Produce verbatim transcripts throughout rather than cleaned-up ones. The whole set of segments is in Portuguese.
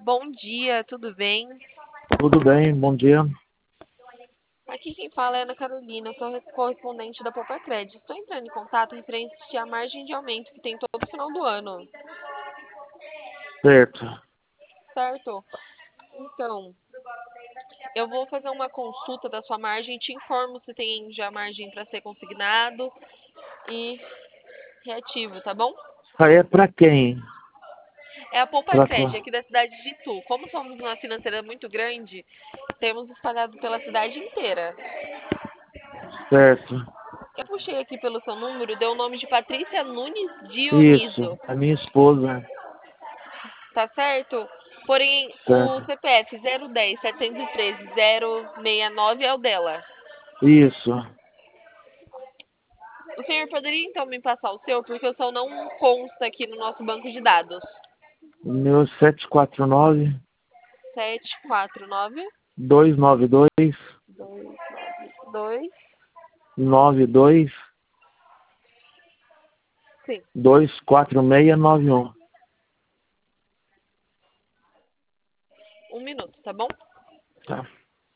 Bom dia, tudo bem? Tudo bem, bom dia. Aqui quem fala é Ana Carolina, sou correspondente da Poupa-Cred. Estou entrando em contato referente à margem de aumento que tem todo final do ano, Certo. certo? Então, eu vou fazer uma consulta da sua margem, te informo se tem já margem para ser consignado e reativo, tá bom? Isso aí é pra quem? É a Pra Poupa-Cred, tua... aqui da cidade de Itu. Como somos uma financeira muito grande, temos espalhado pela cidade inteira. Certo. Eu puxei aqui pelo seu número, deu o nome de Patrícia Nunes Isso, Dioniso, é minha esposa. tá certo? Porém, o Certo. C P F zero um zero, sete um três, zero seis nove é o dela. Isso. O senhor poderia então me passar o seu, porque o seu não consta aqui no nosso banco de dados. O meu sete quatro nove, Sete quatro nove dois nove dois, dois nove dois. nove dois, Sim, dois quatro seis nove um. um minuto, tá bom? Tá.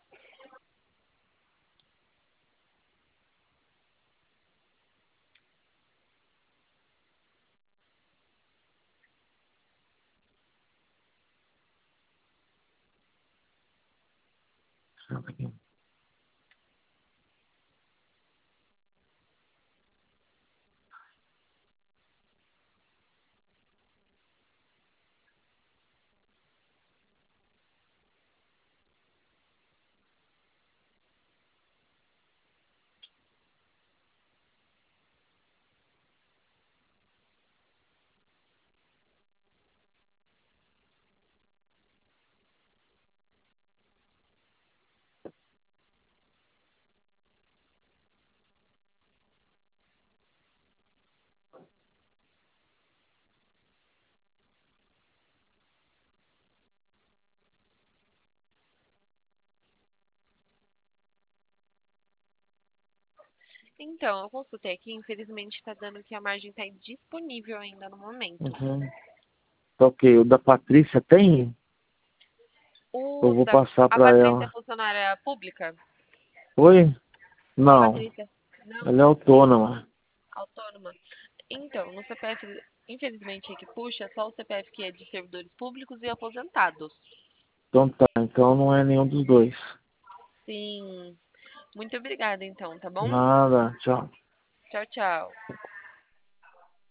Então, eu consultei aqui, infelizmente está dando que a margem está indisponível ainda no momento. Uhum. Tá ok. O da Patrícia tem? Eu O vou da, passar a pra Patrícia é ela. funcionária pública? Oi? A Não. Patrícia? Não, Ela é autônoma. autônoma. Então, no C P F, infelizmente, aí que puxa, é só o C P F que é de servidores públicos e aposentados. Então tá. Então não é nenhum dos dois. Sim. Muito obrigada, então, tá bom? Nada. Tchau. Tchau, tchau.